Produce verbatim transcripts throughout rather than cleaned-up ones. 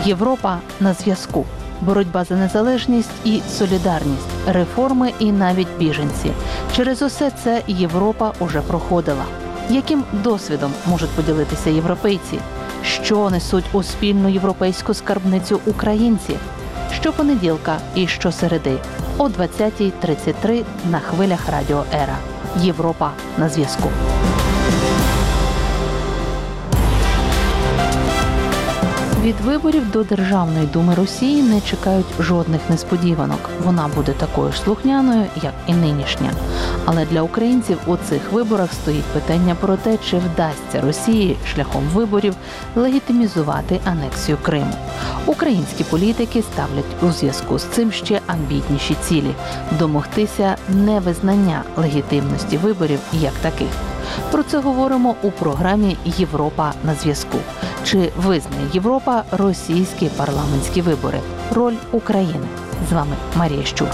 Європа на зв'язку. Боротьба за незалежність і солідарність, реформи і навіть біженці. Через усе це Європа уже проходила. Яким досвідом можуть поділитися європейці? Що несуть у спільну європейську скарбницю українці? Щопонеділка і щосереди о двадцятій тридцять три на хвилях Радіо Ера. Європа на зв'язку. Від виборів до Державної думи Росії не чекають жодних несподіванок. Вона буде такою ж слухняною, як і нинішня. Але для українців у цих виборах стоїть питання про те, чи вдасться Росії шляхом виборів легітимізувати анексію Криму. Українські політики ставлять у зв'язку з цим ще амбітніші цілі – домогтися невизнання легітимності виборів як таких. Про це говоримо у програмі «Європа на зв'язку». Чи визнає Європа російські парламентські вибори? Роль України. З вами Марія Щур.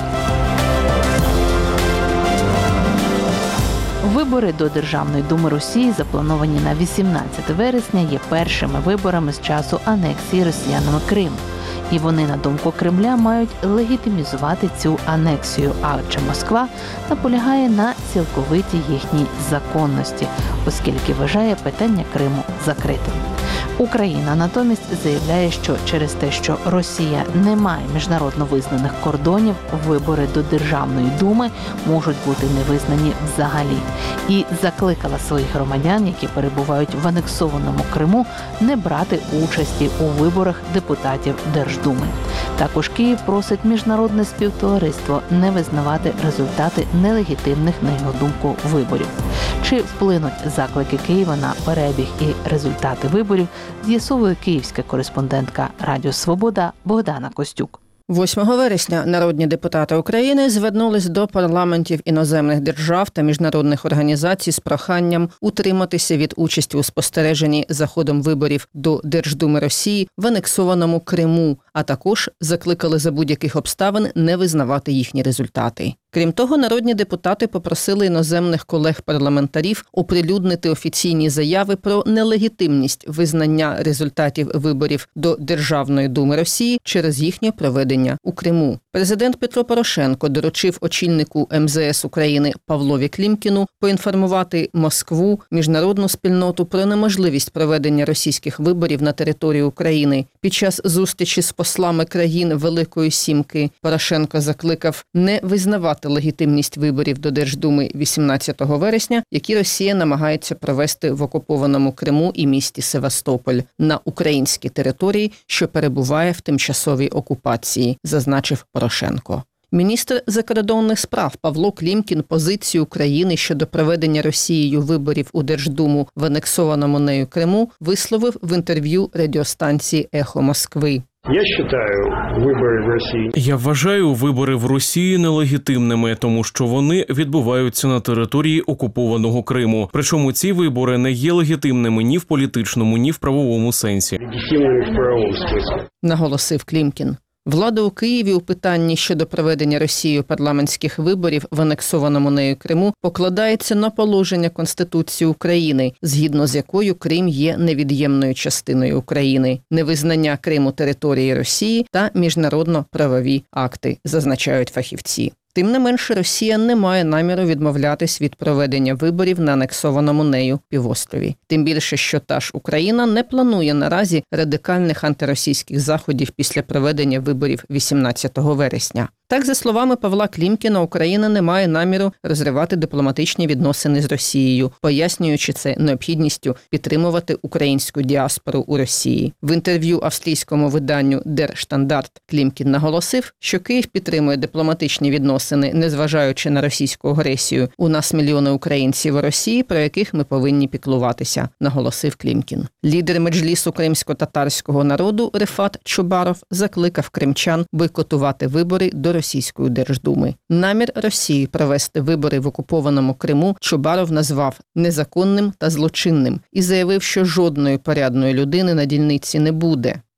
Вибори до Державної думи Росії, заплановані на вісімнадцяте вересня, є першими виборами з часу анексії росіянами Криму. І вони, на думку Кремля, мають легітимізувати цю анексію, адже Москва наполягає на цілковитій їхній законності, оскільки вважає питання Криму закритим. Україна натомість заявляє, що через те, що Росія не має міжнародно визнаних кордонів, вибори до Державної думи можуть бути не визнані взагалі. І закликала своїх громадян, які перебувають в анексованому Криму, не брати участі у виборах депутатів Держдуми. Також Київ просить міжнародне співтовариство не визнавати результати нелегітимних, на його думку, виборів. Чи вплинуть заклики Києва на перебіг і результати виборів, з'ясовує київська кореспондентка Радіо Свобода Богдана Костюк. восьмого вересня народні депутати України звернулись до парламентів іноземних держав та міжнародних організацій з проханням утриматися від участі у спостереженні за ходом виборів до Держдуми Росії в анексованому Криму, а також закликали за будь-яких обставин не визнавати їхні результати. Крім того, народні депутати попросили іноземних колег-парламентарів оприлюднити офіційні заяви про нелегітимність визнання результатів виборів до Державної думи Росії через їхнє проведення у Криму. Президент Петро Порошенко доручив очільнику ем зе ес України Павлові Клімкіну поінформувати Москву, міжнародну спільноту про неможливість проведення російських виборів на території України. Під час зустрічі з послами країн Великої Сімки Порошенко закликав не визнавати легітимність виборів до Держдуми вісімнадцятого вересня, які Росія намагається провести в окупованому Криму і місті Севастополь на українській території, що перебуває в тимчасовій окупації, зазначив Порошенко. Міністр закордонних справ Павло Клімкін позицію України щодо проведення Росією виборів у Держдуму в анексованому нею Криму висловив в інтерв'ю радіостанції «Ехо Москви». Я вважаю вибори в Росії. Я вважаю вибори в Росії нелегітимними, тому що вони відбуваються на території окупованого Криму. Причому ці вибори не є легітимними ні в політичному, ні в правовому сенсі. Легітимними в правовому сенсі, наголосив Клімкін. Влада у Києві у питанні щодо проведення Росією парламентських виборів в анексованому нею Криму покладається на положення Конституції України, згідно з якою Крим є невід'ємною частиною України, невизнання Криму території Росії та міжнародно-правові акти, зазначають фахівці. Тим не менше, Росія не має наміру відмовлятись від проведення виборів на анексованому нею півострові. Тим більше, що та ж Україна не планує наразі радикальних антиросійських заходів після проведення виборів вісімнадцятого вересня. Так, за словами Павла Клімкіна, Україна не має наміру розривати дипломатичні відносини з Росією, пояснюючи це необхідністю підтримувати українську діаспору у Росії. В інтерв'ю австрійському виданню Der Standard Клімкін наголосив, що Київ підтримує дипломатичні відносини, незважаючи на російську агресію. У нас мільйони українців у Росії, про яких ми повинні піклуватися, наголосив Клімкін. Лідер меджлісу кримсько-татарського народу Рефат Чубаров закликав кримчан бойкотувати вибори до Російської Держдуми. Намір Росії провести вибори в окупованому Криму Чубаров назвав незаконним та злочинним і заявив, що жодної порядної людини на дільниці не буде.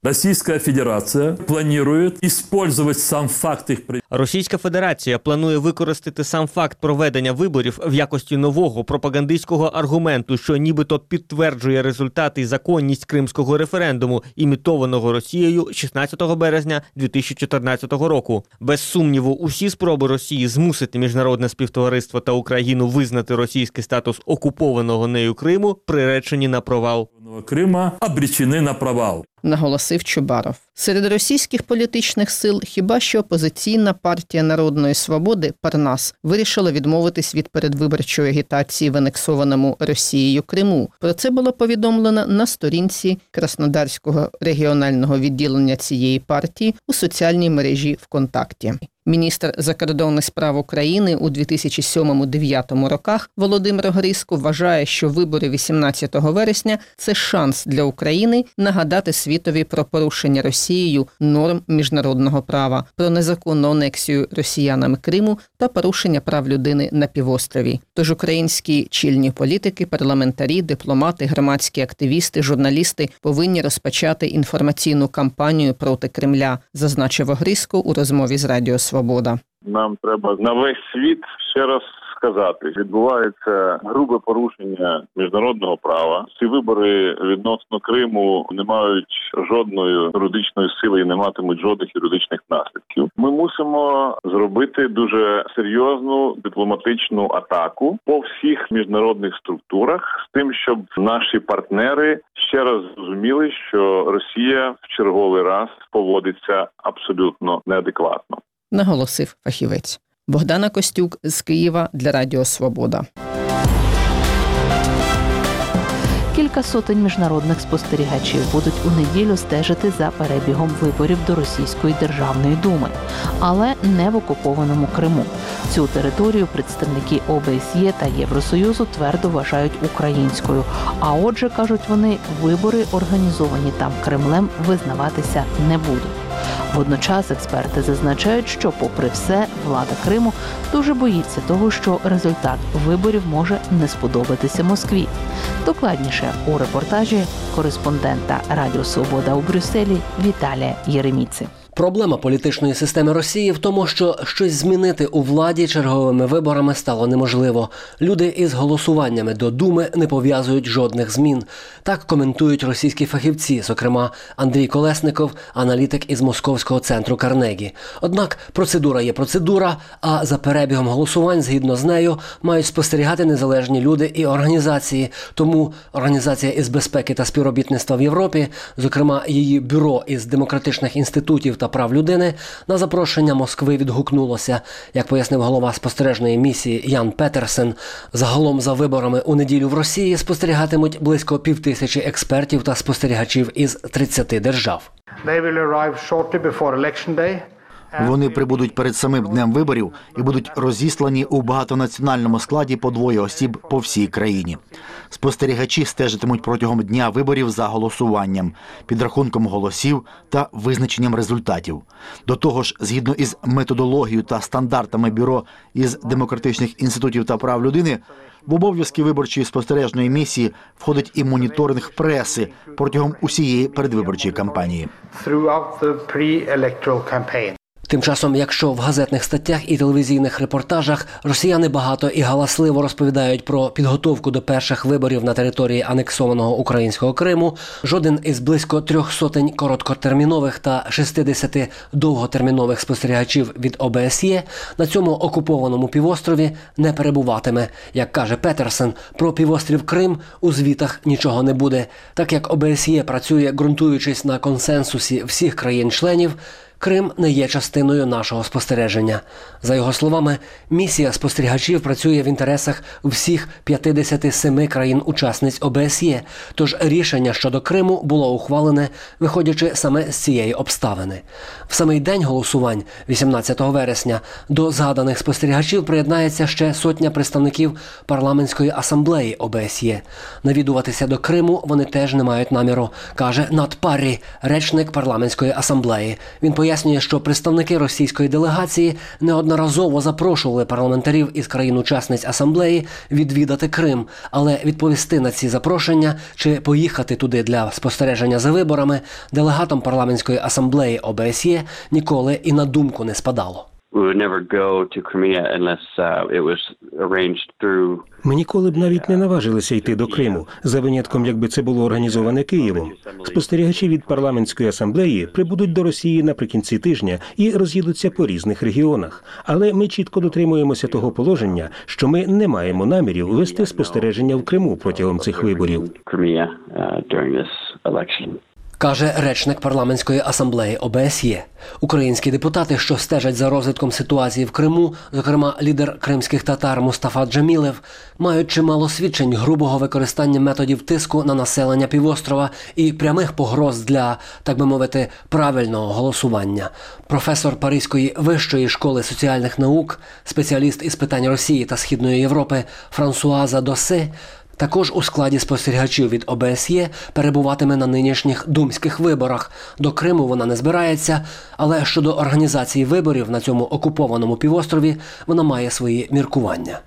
Российская Федерация планирует использовать сам факт их при... Російська Федерація планує використати сам факт проведення виборів в якості нового пропагандистського аргументу, що нібито підтверджує результати і законність кримського референдуму, імітованого Росією шістнадцятого березня дві тисячі чотирнадцятого року. Без сумніву, усі спроби Росії змусити міжнародне співтовариство та Україну визнати російський статус окупованого нею Криму приречені на провал. Крима обречені на провал. Наголосив Чубаров. Серед російських політичних сил хіба що опозиційна партія Народної свободи «Парнас» вирішила відмовитись від передвиборчої агітації в анексованому Росією Криму. Про це було повідомлено на сторінці Краснодарського регіонального відділення цієї партії у соціальній мережі ВКонтакті. Міністр закордонних справ України у дві тисячі сьомому - дві тисячі дев'ятому роках Володимир Грицько вважає, що вибори вісімнадцятого вересня – це шанс для України нагадати світові про порушення Росією норм міжнародного права, про незаконну анексію росіянами Криму та порушення прав людини на півострові. Тож українські чільні політики, парламентарі, дипломати, громадські активісти, журналісти повинні розпочати інформаційну кампанію проти Кремля, зазначив Грицько у розмові з Радіо Свобода. Нам треба на весь світ ще раз сказати, відбувається грубе порушення міжнародного права. Ці вибори відносно Криму не мають жодної юридичної сили і не матимуть жодних юридичних наслідків. Ми мусимо зробити дуже серйозну дипломатичну атаку по всіх міжнародних структурах з тим, щоб наші партнери ще раз зрозуміли, що Росія в черговий раз поводиться абсолютно неадекватно. Наголосив фахівець. Богдана Костюк з Києва для Радіо Свобода. Кілька сотень міжнародних спостерігачів будуть у неділю стежити за перебігом виборів до Російської Державної Думи, але не в окупованому Криму. Цю територію представники О Б С Є та Євросоюзу твердо вважають українською. А отже, кажуть вони, вибори, організовані там Кремлем, визнаватися не будуть. Водночас експерти зазначають, що, попри все, влада Криму дуже боїться того, що результат виборів може не сподобатися Москві. Докладніше у репортажі кореспондента Радіо Свобода у Брюсселі Віталія Єреміци. Проблема політичної системи Росії в тому, що щось змінити у владі черговими виборами стало неможливо. Люди із голосуваннями до Думи не пов'язують жодних змін. Так коментують російські фахівці, зокрема Андрій Колесников, аналітик із Московського центру Карнегі. Однак процедура є процедура, а за перебігом голосувань, згідно з нею, мають спостерігати незалежні люди і організації. Тому Організація із безпеки та співробітництва в Європі, зокрема її бюро із демократичних інститутів та прав людини, на запрошення Москви відгукнулося. Як пояснив голова спостережної місії Ян Петерсен, загалом за виборами у неділю в Росії спостерігатимуть близько півтисячі експертів та спостерігачів із тридцяти держав. Вони прибудуть перед самим днем виборів і будуть розіслані у багатонаціональному складі по двоє осіб по всій країні. Спостерігачі стежитимуть протягом дня виборів за голосуванням, підрахунком голосів та визначенням результатів. До того ж, згідно із методологією та стандартами бюро із демократичних інститутів та прав людини, в обов'язки виборчої спостережної місії входить і моніторинг преси протягом усієї передвиборчої кампанії. Тим часом, якщо в газетних статтях і телевізійних репортажах росіяни багато і галасливо розповідають про підготовку до перших виборів на території анексованого українського Криму, жоден із близько трьох сотень короткотермінових та шістдесяти довготермінових спостерігачів від О Б С Є на цьому окупованому півострові не перебуватиме. Як каже Петерсен, про півострів Крим у звітах нічого не буде. Так як О Б С Є працює, ґрунтуючись на консенсусі всіх країн-членів, Крим не є частиною нашого спостереження. За його словами, місія спостерігачів працює в інтересах всіх п'ятдесяти семи країн-учасниць О Б С Є, тож рішення щодо Криму було ухвалене, виходячи саме з цієї обставини. В самий день голосувань, вісімнадцятого вересня, до згаданих спостерігачів приєднається ще сотня представників парламентської асамблеї О Б С Є. Навідуватися до Криму вони теж не мають наміру, каже Нат Паррі, речник парламентської асамблеї. Він пояснює, пояснює, що представники російської делегації неодноразово запрошували парламентарів із країн-учасниць асамблеї відвідати Крим, але відповісти на ці запрошення чи поїхати туди для спостереження за виборами делегатам парламентської асамблеї О Б С Є ніколи і на думку не спадало. Ми ніколи б навіть не наважилися йти до Криму, за винятком, якби це було організоване Києвом. Спостерігачі від парламентської асамблеї прибудуть до Росії наприкінці тижня і роз'їдуться по різних регіонах. Але ми чітко дотримуємося того положення, що ми не маємо намірів вести спостереження в Криму протягом цих виборів. Каже речник парламентської асамблеї О Б С Є. Українські депутати, що стежать за розвитком ситуації в Криму, зокрема лідер кримських татар Мустафа Джемілев, мають чимало свідчень грубого використання методів тиску на населення півострова і прямих погроз для, так би мовити, правильного голосування. Професор Паризької вищої школи соціальних наук, спеціаліст із питань Росії та Східної Європи Франсуаза Досе також у складі спостерігачів від О Б С Є перебуватиме на нинішніх думських виборах. До Криму вона не збирається, але щодо організації виборів на цьому окупованому півострові вона має свої міркування.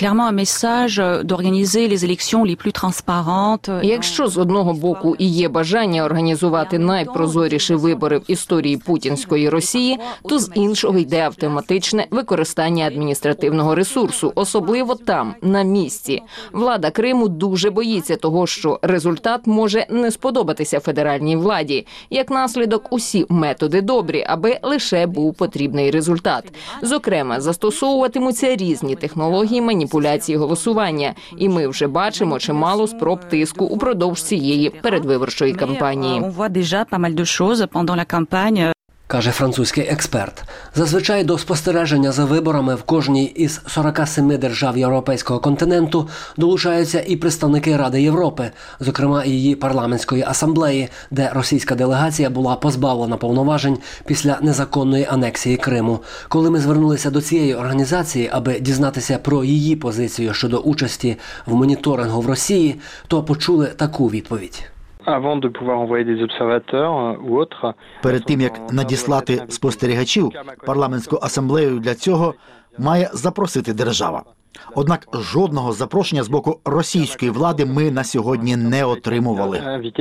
Якщо з одного боку і є бажання організувати найпрозоріші вибори в історії путінської Росії, то з іншого йде автоматичне використання адміністративного ресурсу, особливо там, на місці. Влада Криму дуже боїться того, що результат може не сподобатися федеральній владі. Як наслідок, усі методи добрі, аби лише був потрібний результат. Зокрема, застосовуватимуться різні технології маніпуляції голосування. І ми вже бачимо чимало спроб тиску упродовж цієї передвиборчої кампанії. Каже французький експерт. Зазвичай до спостереження за виборами в кожній із сорока семи держав європейського континенту долучаються і представники Ради Європи, зокрема її парламентської асамблеї, де російська делегація була позбавлена повноважень після незаконної анексії Криму. Коли ми звернулися до цієї організації, аби дізнатися про її позицію щодо участі в моніторингу в Росії, то почули таку відповідь. Перед тим, як надіслати спостерігачів, парламентську асамблею для цього має запросити держава. Однак жодного запрошення з боку російської влади ми на сьогодні не отримували.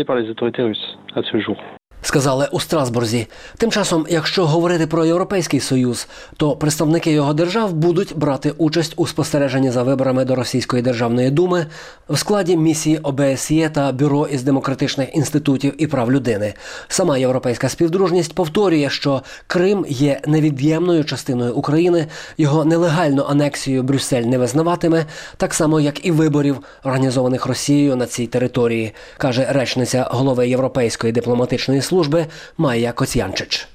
Сказали у Страсбурзі. Тим часом, якщо говорити про Європейський Союз, то представники його держав будуть брати участь у спостереженні за виборами до Російської Державної Думи в складі місії О Б С Є та Бюро із демократичних інститутів і прав людини. Сама Європейська співдружність повторює, що Крим є невід'ємною частиною України, його нелегальну анексію Брюссель не визнаватиме, так само, як і виборів, організованих Росією на цій території, каже речниця голови Європейської дипломатичної служби служби Майя Коцянчич.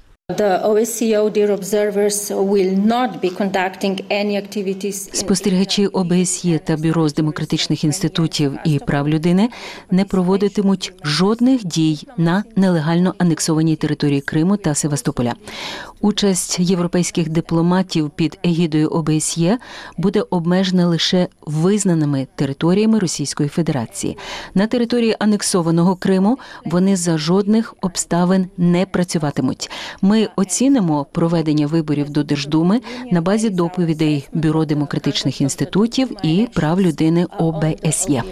Спостерігачі О Б С Є та Бюро з демократичних інститутів і прав людини не проводитимуть жодних дій на нелегально анексованій території Криму та Севастополя. Участь європейських дипломатів під егідою О Б С Є буде обмежена лише визнаними територіями Російської Федерації. На території анексованого Криму вони за жодних обставин не працюватимуть. Ми оцінимо проведення виборів до Держдуми на базі доповідей Бюро демократичних інститутів і прав людини О Б С Є.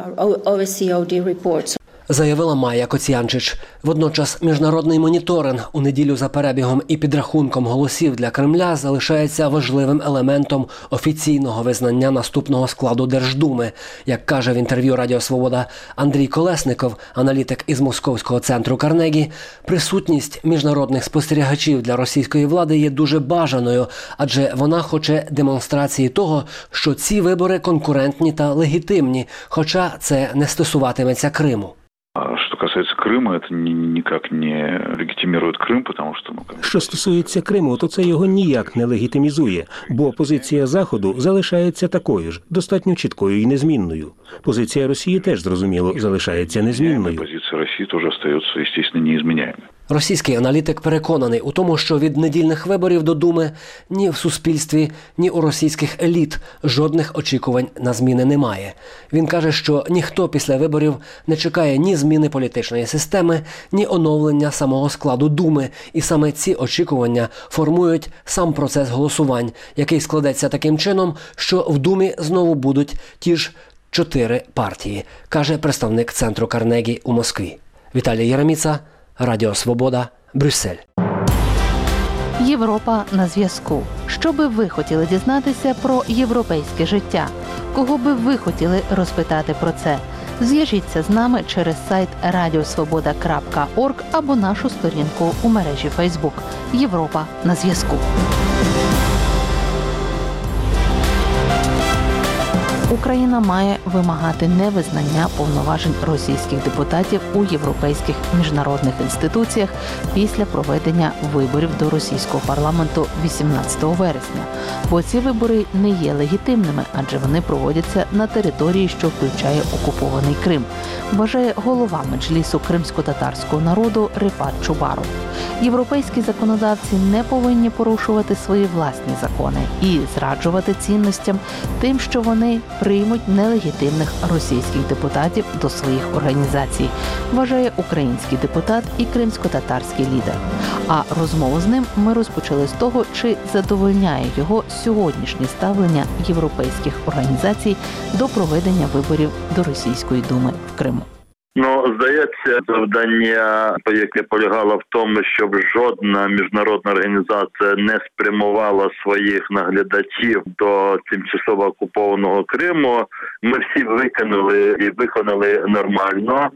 Заявила Майя Коцянчич. Водночас міжнародний моніторинг у неділю за перебігом і підрахунком голосів для Кремля залишається важливим елементом офіційного визнання наступного складу Держдуми. Як каже в інтерв'ю Радіо Свобода Андрій Колесников, аналітик із Московського центру Карнегі, присутність міжнародних спостерігачів для російської влади є дуже бажаною, адже вона хоче демонстрації того, що ці вибори конкурентні та легітимні, хоча це не стосуватиметься Криму. Що касається Криму, це ніяк не легітимує Крим, тому що... Ну, Що стосується Криму, то це його ніяк не легітимізує, бо позиція Заходу залишається такою ж, достатньо чіткою і незмінною. Позиція Росії теж, зрозуміло, залишається незмінною. Позиція Росії теж залишається, звісно, незмінною. Російський аналітик переконаний у тому, що від недільних виборів до Думи ні в суспільстві, ні у російських еліт жодних очікувань на зміни немає. Він каже, що ніхто після виборів не чекає ні зміни політичної системи, ні оновлення самого складу Думи. І саме ці очікування формують сам процес голосувань, який складеться таким чином, що в Думі знову будуть ті ж чотири партії, каже представник центру Карнегі у Москві. Віталій Яреміца, Радіо Свобода, Брюссель. Європа на зв'язку. Що би ви хотіли дізнатися про європейське життя? Кого би ви хотіли розпитати про це? Зв'яжіться з нами через сайт радіосвобода крапка орг або нашу сторінку у мережі Фейсбук. Європа на зв'язку. Україна має вимагати невизнання повноважень російських депутатів у європейських міжнародних інституціях після проведення виборів до російського парламенту вісімнадцятого вересня. Бо ці вибори не є легітимними, адже вони проводяться на території, що включає окупований Крим, вважає голова Меджлісу кримсько-татарського народу Рифат Чубаров. Європейські законодавці не повинні порушувати свої власні закони і зраджувати цінностям тим, що вони приймуть нелегітимних російських депутатів до своїх організацій, вважає український депутат і кримсько-татарський лідер. А розмову з ним ми розпочали з того, чи задовольняє його сьогоднішнє ставлення європейських організацій до проведення виборів до Російської думи в Криму. Ну, здається, завдання, яке полягало в тому, щоб жодна міжнародна організація не спрямувала своїх наглядачів до тимчасово окупованого Криму, ми всі виконали і виконали нормально.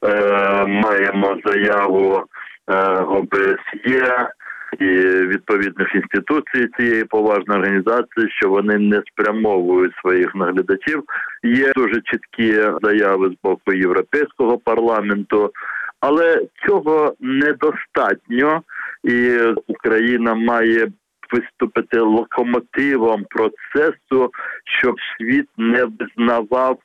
Е, маємо заяву е, О Б С Є і відповідних інституцій цієї поважної організації, що вони не спрямовують своїх наглядачів. Є дуже чіткі заяви з боку Європейського парламенту, але цього недостатньо, і Україна має виступити локомотивом процесу, щоб світ не визнавав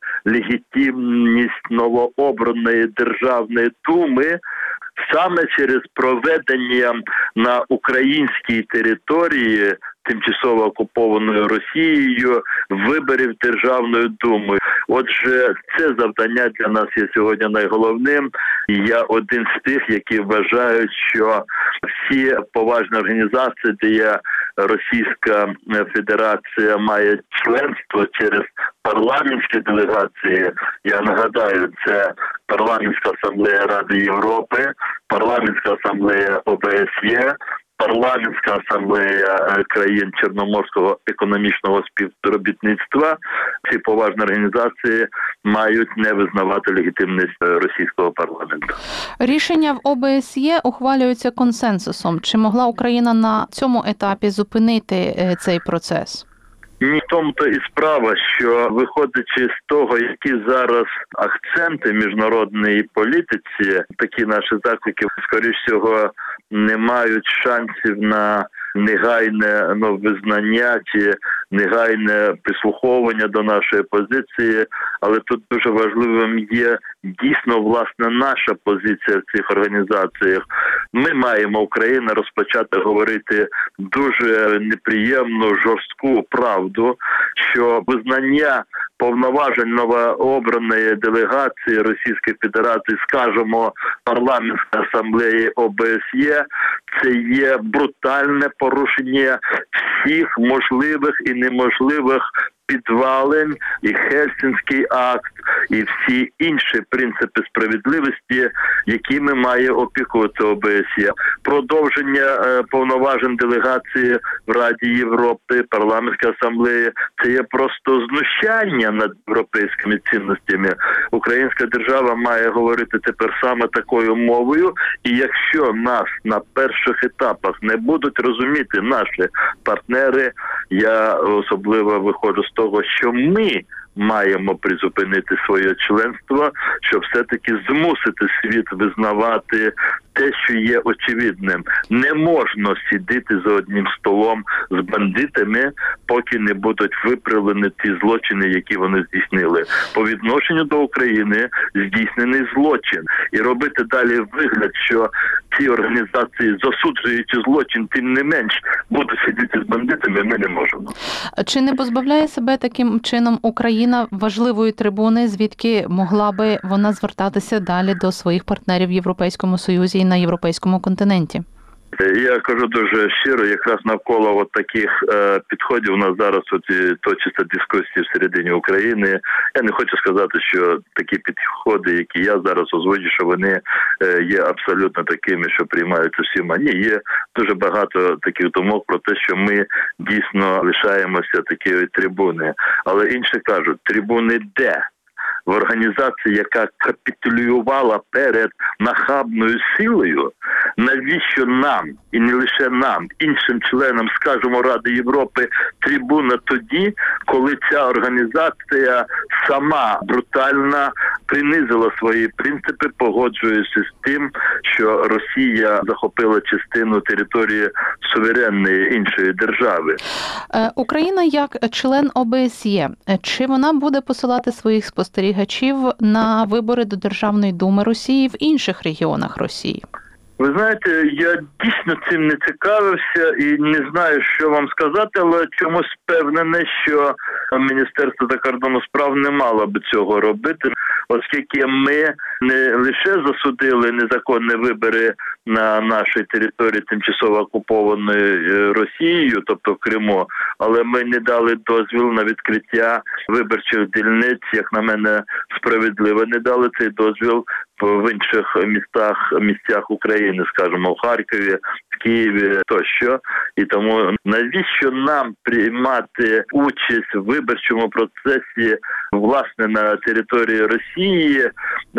легітимність новообраної Державної думи саме через проведення на українській території, тимчасово окупованою Росією, виборів Державної думи. Отже, це завдання для нас є сьогодні найголовним. І я один з тих, які вважають, що всі поважні організації, де є Російська Федерація, має членство через парламентські делегації. Я нагадаю, це Парламентська асамблея Ради Європи, Парламентська асамблея О Б С Є, Парламентська асамблея країн Чорноморського економічного співробітництва. Ці поважні організації мають не визнавати легітимність російського парламенту. Рішення в О Б С Є ухвалюються консенсусом. Чи могла Україна на цьому етапі зупинити цей процес? Ні, в тому-то і справа, що виходячи з того, які зараз акценти міжнародної політиці, такі наші заклики, скоріш всього, не мають шансів на негайне ну, визнання чи негайне прислуховування до нашої позиції, але тут дуже важливим є дійсно, власне, наша позиція в цих організаціях. Ми маємо, Україна, розпочати говорити дуже неприємну, жорстку правду, що визнання повноважень новообраної делегації Російської Федерації, скажімо, парламентської асамблеї О Б С Є, це є брутальне порушення всіх можливих і неможливих підвалин, і Хельсінський акт, і всі інші принципи справедливості, якими має опікуватися О Б С Є. Продовження е, повноважень делегації в Раді Європи, парламентської асамблеї – це є просто знущання над європейськими цінностями. Українська держава має говорити тепер саме такою мовою, і якщо нас на перших етапах не будуть розуміти наші партнери, я особливо виходжу з того, що ми маємо призупинити своє членство, щоб все-таки змусити світ визнавати те, що є очевидним. Не можна сидіти за одним столом з бандитами, поки не будуть виправлені ті злочини, які вони здійснили. По відношенню до України здійснений злочин. І робити далі вигляд, що ці організації, засуджуючи злочин, тим не менш будуть сидіти з бандитами, ми не можемо. Чи не позбавляє себе таким чином Україна важливої трибуни, звідки могла би вона звертатися далі до своїх партнерів в Європейському Союзі і на європейському континенті? Я кажу дуже щиро, якраз навколо от таких е, підходів у нас зараз от і точаться дискусії всередині України. Я не хочу сказати, що такі підходи, які я зараз озвучу, що вони е, є абсолютно такими, що приймаються всіма. Ні, є дуже багато таких думок про те, що ми дійсно лишаємося такої трибуни. Але інші кажуть, трибуни де? В організації, яка капітулювала перед нахабною силою, навіщо нам, і не лише нам, іншим членам, скажімо, Ради Європи, трибуна тоді, коли ця організація сама брутально принизила свої принципи, погоджуючись з тим, що Росія захопила частину території суверенної іншої держави. Україна як член О Б С Є, чи вона буде посилати своїх спостерігачів на вибори до Державної думи Росії в інших регіонах Росії? Ви знаєте, я дійсно цим не цікавився і не знаю, що вам сказати, але чомусь впевнений, що Міністерство закордонних справ не мало би цього робити, оскільки ми не лише засудили незаконні вибори на нашій території тимчасово окупованої Росією, тобто в Криму, але ми не дали дозвіл на відкриття виборчих дільниць, як на мене, справедливо не дали цей дозвіл в інших містах, місцях України, скажімо, в Харкові, в Києві тощо. І тому навіщо нам приймати участь в виборчому процесі, власне, на території Росії,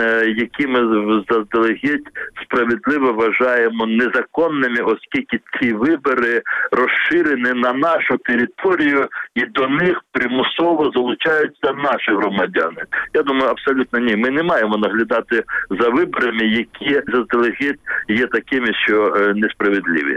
які ми заздалегідь справедливо вважаємо незаконними, оскільки ці вибори розширені на нашу територію і до них примусово залучаються наші громадяни. Я думаю, абсолютно ні. Ми не маємо наглядати за виборами, які заздалегідь є такими, що несправедливі.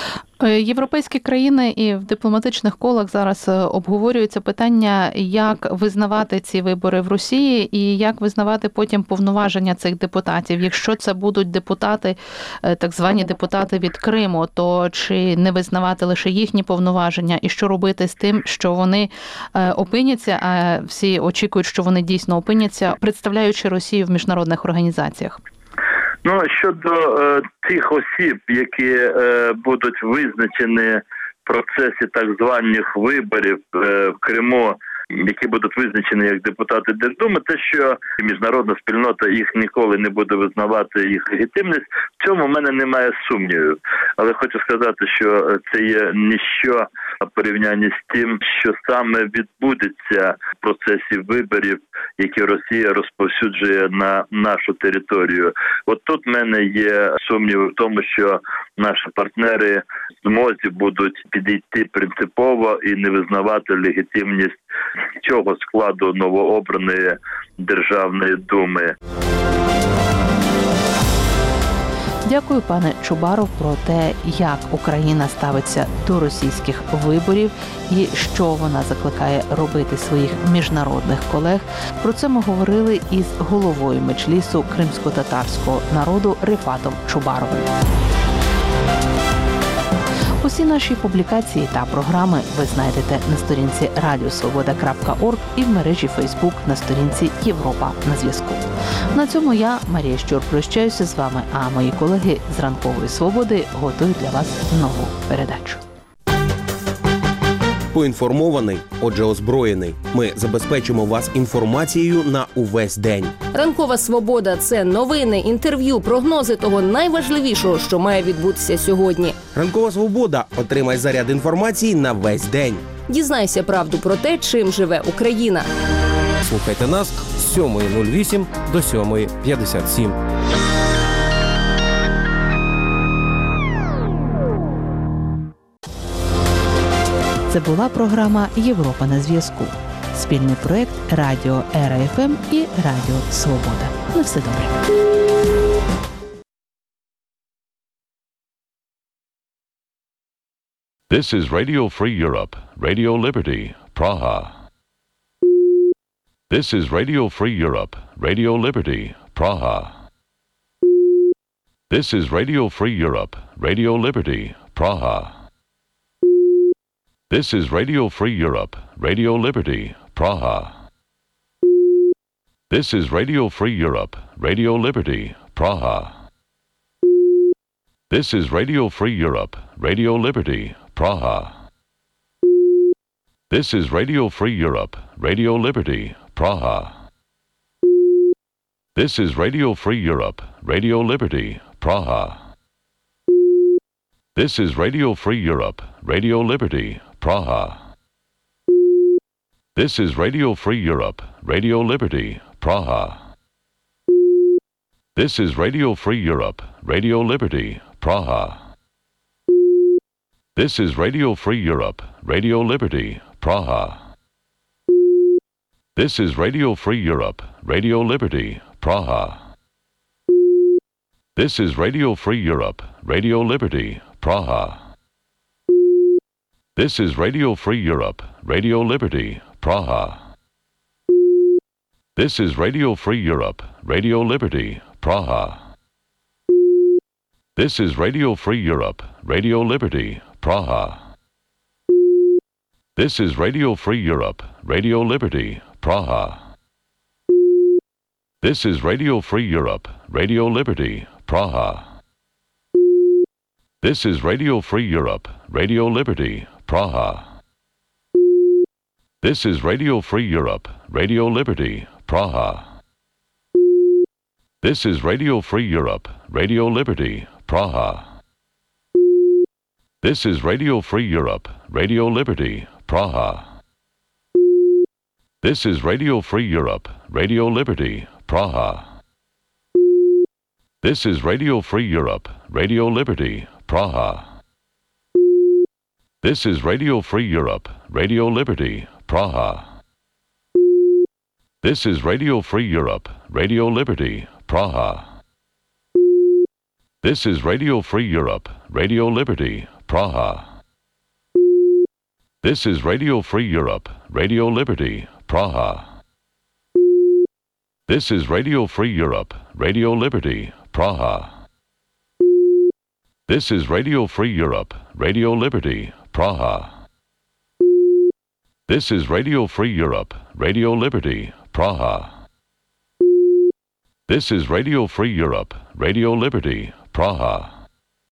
Європейські країни і в дипломатичних колах зараз обговорюється питання, як визнавати ці вибори в Росії і як визнавати потім повноваження цих депутатів. Якщо це будуть депутати, так звані депутати від Криму, то чи не визнавати лише їхні повноваження і що робити з тим, що вони опиняться, а всі очікують, що вони дійсно опиняться, представляючи Росію в міжнародних організаціях? Ну, щодо е, тих осіб, які е, будуть визначені в процесі так званих виборів е, в Криму, які будуть визначені як депутати Держдуми, те, що міжнародна спільнота їх ніколи не буде визнавати їх легітимність, в цьому в мене немає сумнівів. Але хочу сказати, що це є ніщо в порівнянні з тим, що саме відбудеться в процесі виборів, які Росія розповсюджує на нашу територію. От тут в мене є сумніви в тому, що наші партнери в змозі будуть підійти принципово і не визнавати легітимність цього складу новообраної Державної думи. Дякую, пане Чубаров, про те, як Україна ставиться до російських виборів і що вона закликає робити своїх міжнародних колег. Про це ми говорили із головою меджлісу кримсько-татарського народу Рифатом Чубаровим. Усі наші публікації та програми ви знайдете на сторінці радіо свобода крапка орг і в мережі Фейсбук на сторінці Європа на зв'язку. На цьому я, Марія Щур, прощаюся з вами, а мої колеги з Ранкової Свободи готують для вас нову передачу. Поінформований, отже озброєний. Ми забезпечимо вас інформацією на увесь день. Ранкова Свобода – це новини, інтерв'ю, прогнози того найважливішого, що має відбутися сьогодні. Ранкова Свобода. Отримай заряд інформації на весь день. Дізнайся правду про те, чим живе Україна. Слухайте нас з сьомої нуль вісім до сьомої п'ятдесят сім. Це була програма «Європа на зв'язку». Спільний проєкт Радіо Ера Еф Ем і Радіо Свобода. На все добре. This is Radio Free Europe, Radio Liberty, Praha. This is Radio Free Europe, Radio Liberty, Praha. This is Radio Free Europe, Radio Liberty, Praha. This is Radio Free Europe, Radio Liberty, Praha. This is Radio Free Europe, Radio Liberty, Praha. This is Radio Free Europe, Radio Liberty, Praha. This is Radio Free Europe, Radio Liberty, Praha. This is Radio Free Europe, Radio Liberty, Praha. This is Radio Free Europe, Radio Liberty, Praha. This is Radio Free Europe, Radio Liberty, Praha. This is Radio Free Europe, Radio Liberty, Praha. This is Radio Free Europe, Radio Liberty, Praha. This is Radio Free Europe, Radio Liberty, Praha. This is Radio Free Europe, Radio Liberty, Praha. This is Radio Free Europe, Radio Liberty, Praha. This is Radio Free Europe, Radio Liberty, Praha. This is Radio Free Europe, Radio Liberty, Praha. This is Radio Free Europe, Radio Liberty, Praha. This is Radio Free Europe, Radio Liberty, Praha. This is Radio Free Europe, Radio Liberty, Praha. This is Radio Free Europe, Radio Liberty, Praha. This is Radio Free Europe, Radio Liberty, Praha. This is Radio Free Europe, Radio Liberty, Praha. This is Radio Free Europe, Radio Liberty, Praha. This is Radio Free Europe, Radio Liberty, Praha. This is Radio Free Europe, Radio Liberty, Praha. This is Radio Free Europe, Radio Liberty, Praha. This is Radio Free Europe, Radio Liberty, Praha. This is Radio Free Europe, Radio Liberty, Praha. This is Radio Free Europe, Radio Liberty, Praha. This is Radio Free Europe, Radio Liberty, Praha. This is Radio Free Europe, Radio Liberty, Praha. This is Radio Free Europe, Radio Liberty, Praha.